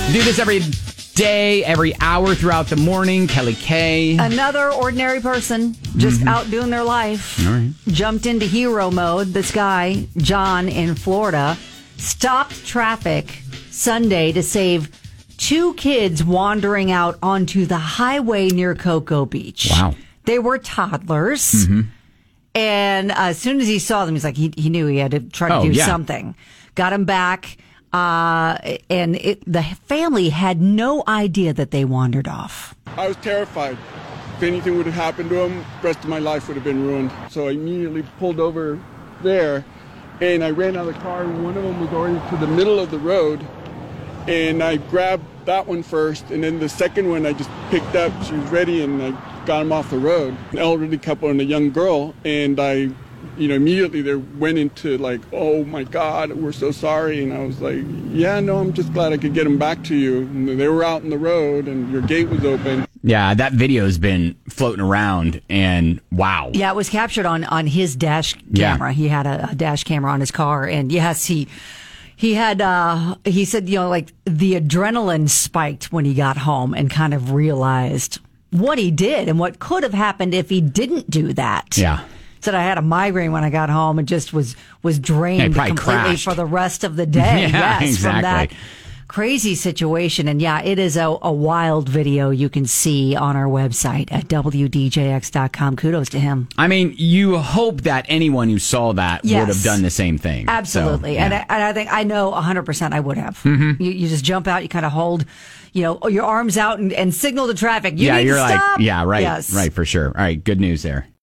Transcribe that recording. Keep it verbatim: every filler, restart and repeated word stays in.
Do this every day, every hour throughout the morning. Kelly K. Another ordinary person just Mm-hmm. out doing their life. All right. Jumped into hero mode. This guy, John in Florida, stopped traffic Sunday to save two kids wandering out onto the highway near Cocoa Beach. Wow. They were toddlers. Mm-hmm. And uh, as soon as he saw them, he's like, he, he knew he had to try to Oh, do yeah. something. Got him back. Uh, and it, the family had no idea that they wandered off. I was terrified. If anything would have happened to him, the rest of my life would have been ruined. So I immediately pulled over there, and I ran out of the car, and one of them was already to the middle of the road, and I grabbed that one first, and then the second one I just picked up. She was ready, and I got him off the road. An elderly couple and a young girl, and I you know, immediately they went into like, oh my God, we're so sorry. And I was like, yeah, no, I'm just glad I could get them back to you. And they were out in the road and your gate was open. Yeah, that video has been floating around and wow. Yeah, it was captured on, on his dash camera. Yeah. He had a, a dash camera on his car. And yes, he he had, uh, he said, you know, like the adrenaline spiked when he got home and kind of realized what he did and what could have happened if he didn't do that. Yeah. Said I had a migraine when I got home and just was was drained Yeah, completely crashed. for the rest of the day. Yeah, yes, from that exactly. crazy situation. And yeah, it is a, a wild video you can see on our website at W D J X dot com. Kudos to him. I mean, you hope that anyone who saw that Yes. would have done the same thing. Absolutely. So, yeah. and, I, and I think I know one hundred percent I would have. Mm-hmm. You, you just jump out, you kind of hold, you know, your arms out and, and signal to traffic. You yeah, need you're to like, stop. yeah, right, Yes. right, for sure. All right, good news there.